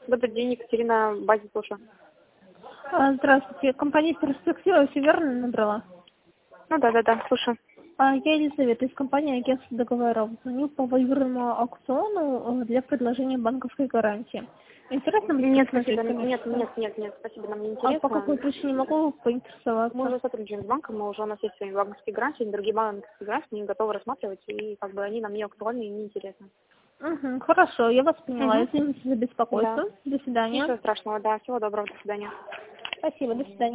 Добрый день, Екатерина, базе слушаю. Здравствуйте. Компания «Перспектива», все верно набрала? Ну да, слушаю. Я Елизавета из компании «Агентство договоров». Звоню по валютному аукциону для предложения банковской гарантии. Интересно будет Нет, посмотреть спасибо. коммерческую? Нет, спасибо, нам не А интересно. по какой причине могу поинтересоваться? Мы уже сотрудничаем с банком, у нас есть свои банковские гарантии, другие банковские гарантии не готовы рассматривать, и они нам не актуальны и не интересны. Угу, хорошо, я вас поняла. Извините за Да. беспокойство. До свидания. Ничего страшного, да. Всего доброго, до свидания. Спасибо, до свидания.